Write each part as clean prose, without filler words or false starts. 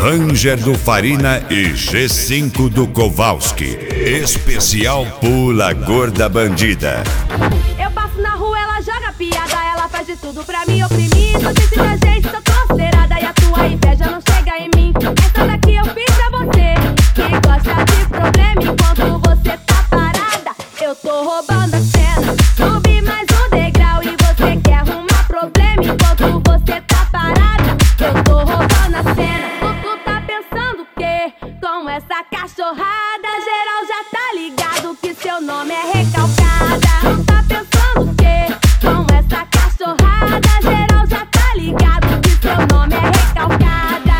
Ranger do Farina e G5 do Kowalski. Especial Pula Gorda Bandida. Eu passo na rua, ela joga piada, ela faz de tudo pra me oprimir. Tô sentindo a gente, tô considerada e a tua inveja não chega em mim. Essa daqui eu fiz pra você, que gosta de problema enquanto você tá parada. Eu tô roubando a cena, subi mais um degrau e você quer arrumar problema enquanto você tá parada. Eu tô roubando a cena. Tu tá pensando o quê? Com essa cachorrada, geral já tá ligado que seu nome é recalcada. Tu tá pensando o quê? Com essa cachorrada, geral já tá ligado que seu nome é recalcada.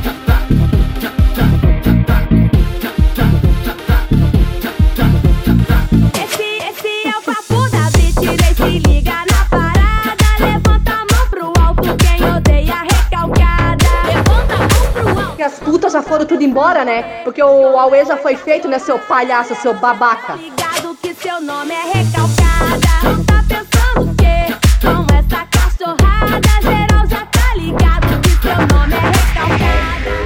Esse é o papo da Britney, se liga na parada. Levanta a mão pro alto quem odeia recalcada. Levanta a mão pro alto. E as putas já foram tudo embora, né? Porque o Aue já foi feito, né, seu palhaço, seu babaca. Ligado que seu nome é recalcada. Tá pensando o quê? Com essa cachorrada, geral já tá ligado que seu nome é recalcada.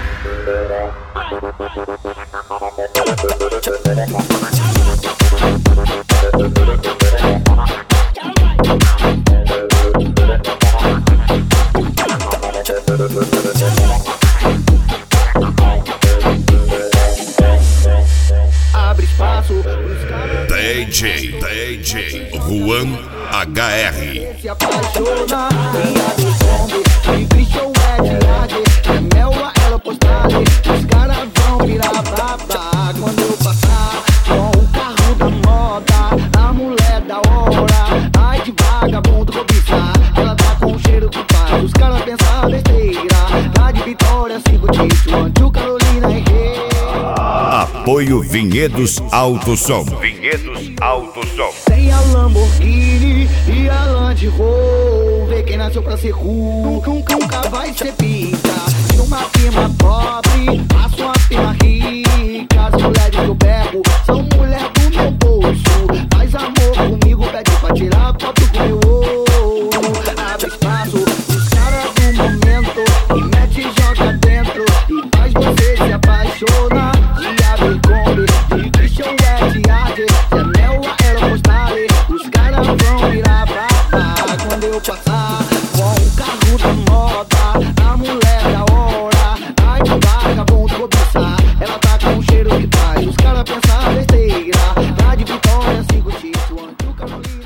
Abre espaço DJ Juan HR. se apaixona e abre som de Christian Ed, é Melwa, ela postale. Os caras vão virar babá quando eu passar com o carro da moda, a mulher da hora. Ai de vagabundo cobiçar, ela tá com o cheiro que faz os caras pensar besteira. Lá de Vitória, 5 de Anju, Carolina e Rei. Apoio Vinhedos Alto Som. Vinhedos Alto Som. Tem a Lamborghini e a Land Rover. Quem nasceu pra ser cool nunca vai ser pica. De uma prima pobre, faço uma prima rica. As mulheres que eu pego são mulher do meu bolso. Faz amor comigo, pede pra tirar foto com meu ouro. Abre espaço, os caras do momento e mete e joga dentro e faz você se apaixonar. E abre Kombi, de Christian Ed, é Melwa, ela postale. Os caras vão virar babá quando eu passar com o carro da moda, a mulher da hora. Ai de vagabundo cobiçar, ela tá com o cheiro que faz os caras pensar besteira. Lá de Vitória, 5 de Anju, Carolina.